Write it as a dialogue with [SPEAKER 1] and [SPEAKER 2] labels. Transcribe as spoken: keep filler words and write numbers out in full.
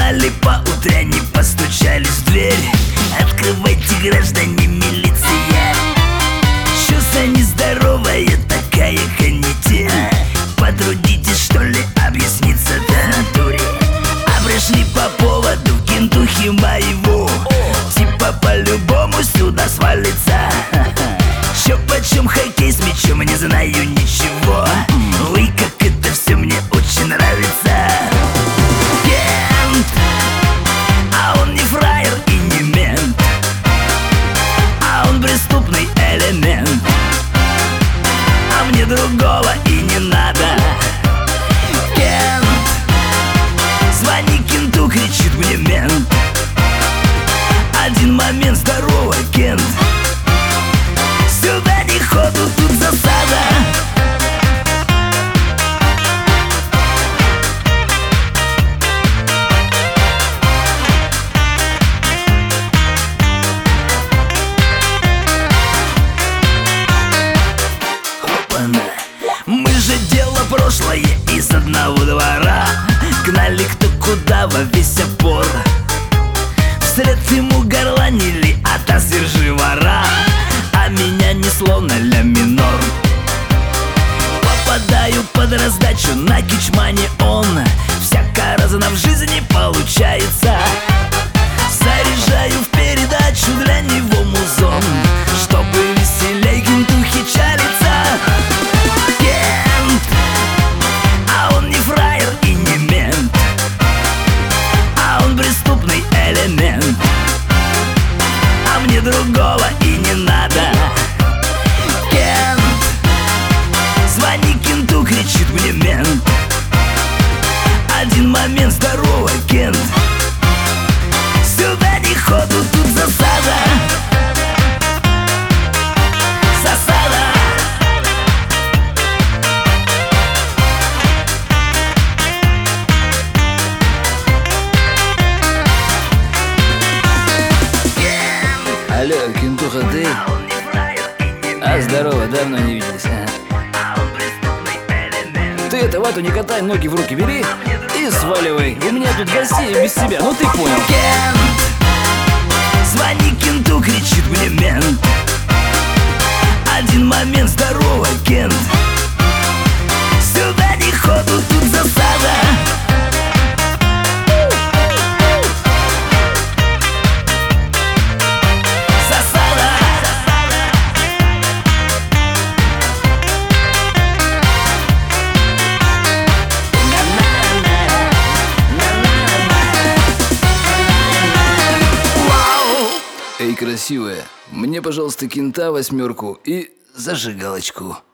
[SPEAKER 1] Узнали по утренней, постучались в дверь. Открывайте, граждане, милиция. Чё за нездоровая такая канитель? Потрудитесь, что ли, объясниться до натуре. А пришли по поводу кентухи моего. Типа по-любому сюда свалится. Чё почем хоккей с мячом, не знаю ничего. Ой, как это все мне очень нравится. Кент, а он не фраер и не мент, а он преступный элемент. А мне другого и не надо. Кент, звони кенту, кричит мне мент. Один момент, здорово, Кент. Сюда не ходу, тут засада. Опа-на. Мы же дело прошлое из одного двора. Гнали кто куда во весь опор. Вслед ему горланили, а та свержи вора. А меня несло на ля минор. Попадаю под раздачу на кичмане он. Всяко разно в жизни получается. Заряжаю в передачу для него музон, чтобы веселей кентухи чалится. Кент, а он не фраер и не мент, а он преступный элемент. А мне другого и не надо. Кент, звони кенту, кричит мне мент. Один момент, здорово, Кент. Сюда не ходу, тут засада. Засада.
[SPEAKER 2] Алло, кентуха, ты? А, здорово, давно не виделись. Ты это вату не катай, ноги в руки бери и сваливай. У меня тут гостей без тебя, ну ты понял.
[SPEAKER 1] Кент, звони кенту, кричит мне мент. Один момент, здорово, Кент. Сюда не ходу, тут засада.
[SPEAKER 2] Эй, красивая, мне, пожалуйста, кента восьмерку и зажигалочку.